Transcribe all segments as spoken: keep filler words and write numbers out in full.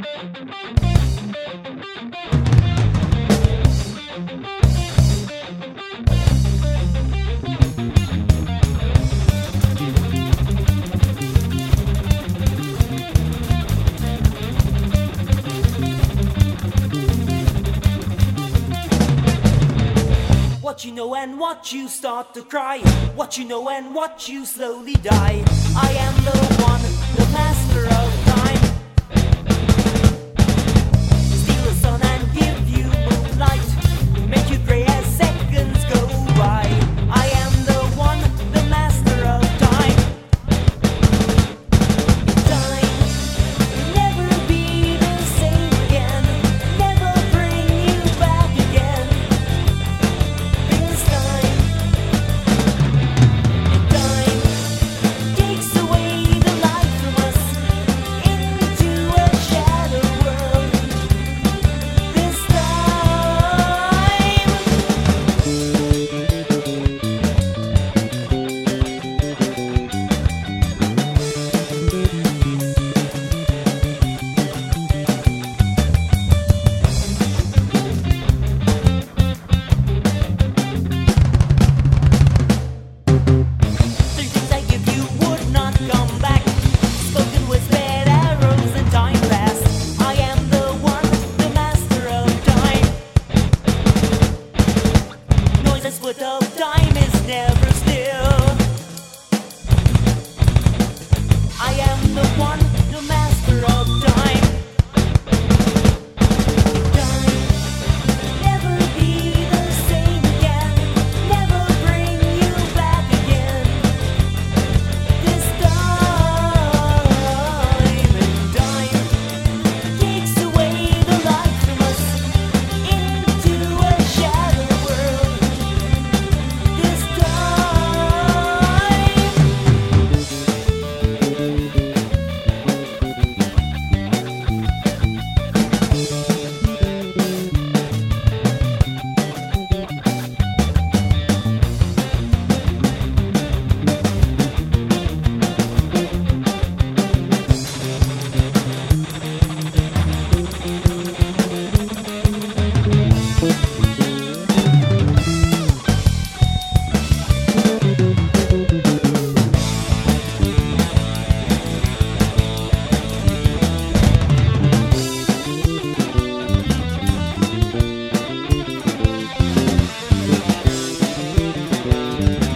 What you know and what you start to cry, what you know and what you slowly die. I am the one, the master of time. Steal the sun and give you moonlight, make you gray as seconds go by. I am the one, the master of time. Time will never be the same again, never bring you back again. Takes away the light from us into a shadow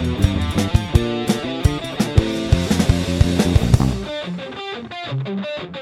Thank you.